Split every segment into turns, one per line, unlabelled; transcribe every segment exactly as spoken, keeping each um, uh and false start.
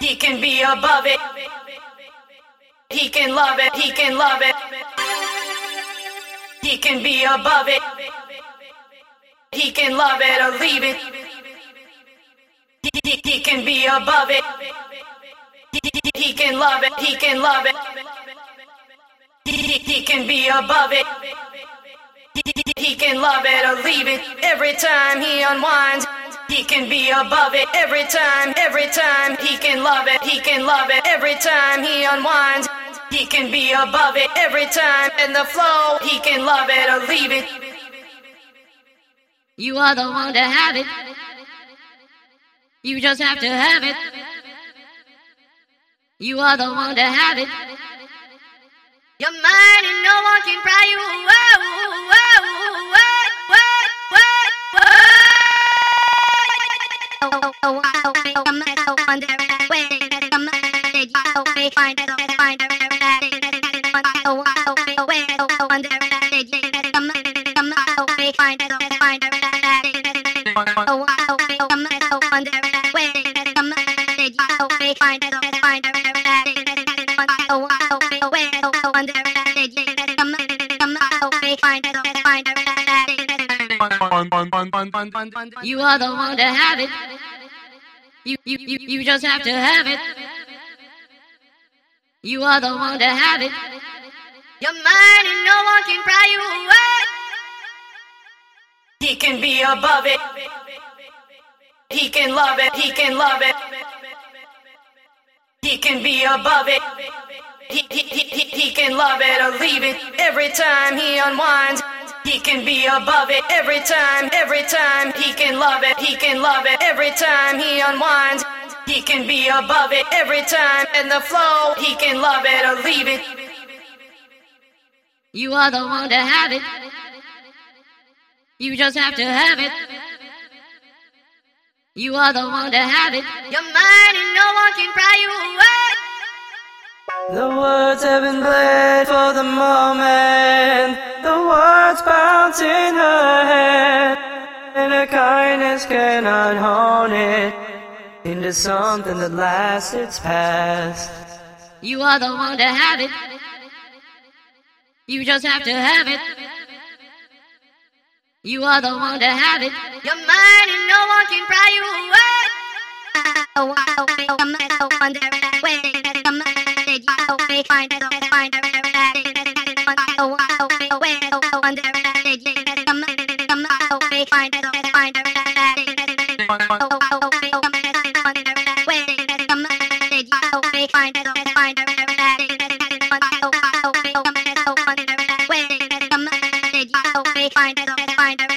He can be above it. He can love it. He can love it. He can be above it. He can love it or leave it. He, he, he can be above it. He, he, he can love it. He can love it. He, he, he can be above it. He, he, he can love it or leave it. Every time he unwinds, he can be above it. Every time, every time he can love it. He can love it. Every time he unwinds, he can be above it. Every time in the flow, he can love it or leave it.
You are the one to have it. You just have to have it. You are the one to have it. You're mine and no one can pry you. Whoa, whoa, what, what, what, what? Oh, oh, oh, oh, oh, I'm so under that way. I'm so find it, find it, oh, oh, oh, way, oh, oh, under that way. I'm so find it, find it, oh, oh, oh, I'm so under that way. I'm so find it, find it, oh, oh, oh, way, oh, oh, under that way. I'm so find it, find it. You are the one to have it. You, you, you, you just have to have it. You are the one to have it. You're mine and no one can pry you away.
He can be above it. He can love it. He can love it. He can be above it. He, he, he, he, he can love it or leave it. Every time he unwinds, he can be above it. Every time, every time he can love it. He can love it. Every time he unwinds, he can be above it. Every time in the flow, he can love it or leave it.
You are the one to have it. You just have to have it. You are the one to have it. You're mine and no one can pry you away.
The words have been bled for the moment. The words bounce in her head, and her kindness cannot hone it into something that lasts its past.
You are the one to have it. You just have to have it. You are the one to have it. You're mine and no one can pry you away. Oh, oh, oh, I'm so under that way. I'm so find it, find it. Oh, oh, oh, way, oh, oh, under that way. I'm so find it, find it. Oh, oh, oh, I'm under that way. I'm so find it, find it. Oh, oh, oh, I'm so under that way. I'm so find it, find it.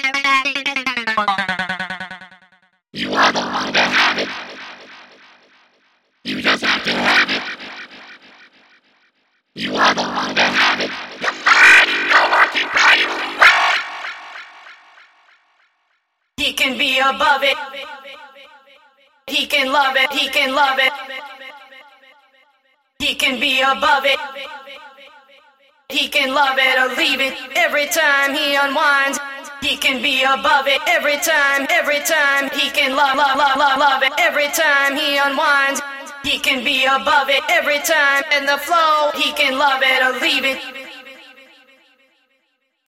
You are the one to have it. You just have to have it. You are the one to have it. You're mine and no one can pry you away.
He can be above it. He can love it. He can love it. He can be above it. He can love it or leave it. Every time he unwinds, he can be above it. Every time, every time he can love, love, love, love, love it. Every time he unwinds, he can be above it. Every time in the flow, he can love it or leave it.